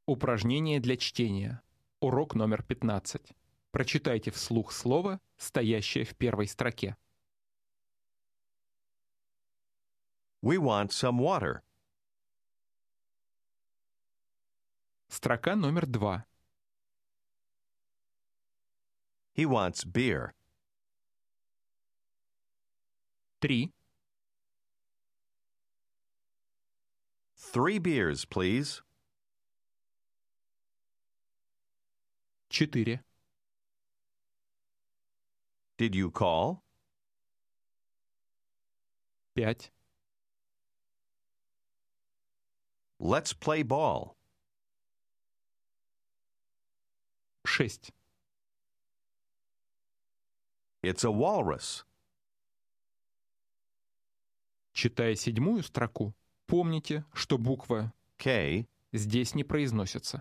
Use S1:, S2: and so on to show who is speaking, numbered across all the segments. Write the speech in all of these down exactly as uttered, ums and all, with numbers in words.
S1: Упражнение для чтения. Урок номер пятнадцать. Прочитайте вслух слово, стоящее в первой строке.
S2: We want some water.
S1: Строка номер два.
S2: He wants beer.
S1: Три.
S2: Three beers, please.
S1: Четыре.
S2: Did you call?
S1: Пять.
S2: Let's play ball.
S1: Шесть.
S2: It's a walrus.
S1: Читая седьмую строку, помните, что буква
S2: K.
S1: здесь не произносится.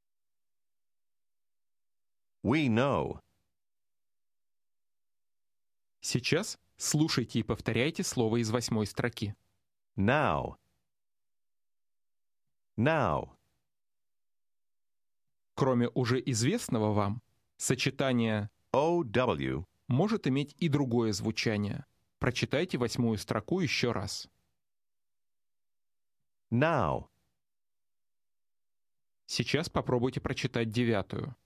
S2: We know.
S1: Сейчас слушайте и повторяйте слово из восьмой строки.
S2: Now. Now.
S1: Кроме уже известного вам, сочетание
S2: O W.
S1: может иметь и другое звучание. Прочитайте восьмую строку еще раз.
S2: Now.
S1: Сейчас попробуйте прочитать девятую.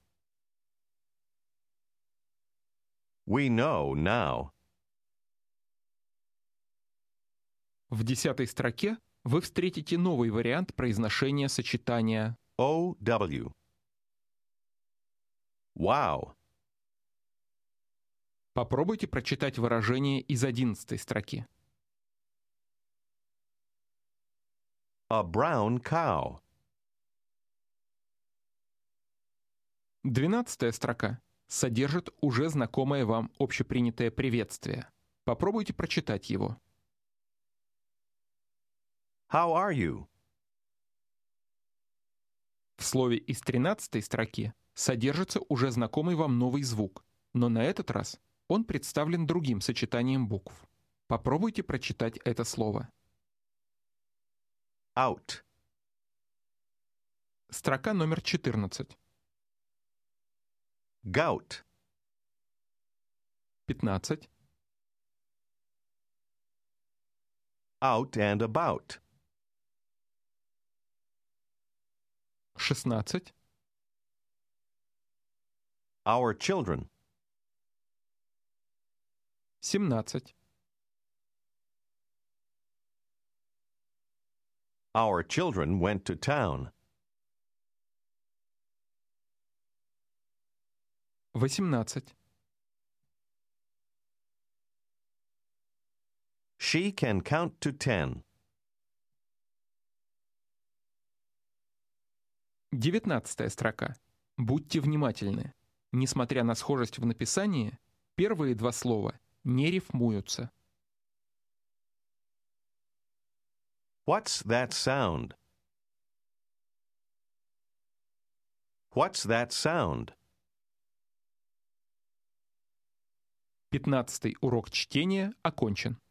S2: We know now.
S1: В десятой строке вы встретите новый вариант произношения сочетания
S2: O W. Wow.
S1: Попробуйте прочитать выражение из одиннадцатой строки.
S2: A brown cow.
S1: Двенадцатая строка содержит уже знакомое вам общепринятое приветствие. Попробуйте прочитать его.
S2: How are you?
S1: В слове из тринадцатой строки содержится уже знакомый вам новый звук, но на этот раз он представлен другим сочетанием букв. Попробуйте прочитать это слово.
S2: Out.
S1: Строка номер четырнадцать.
S2: Gout.
S1: пятнадцать.
S2: Out and about.
S1: шестнадцать.
S2: Our children.
S1: семнадцать.
S2: Our children went to town.
S1: восемнадцать.
S2: She can count to ten.
S1: девятнадцатая строка. Будьте внимательны. Несмотря на схожесть в написании, первые два слова не рифмуются.
S2: What's that sound? What's that sound?
S1: Пятнадцатый урок чтения окончен.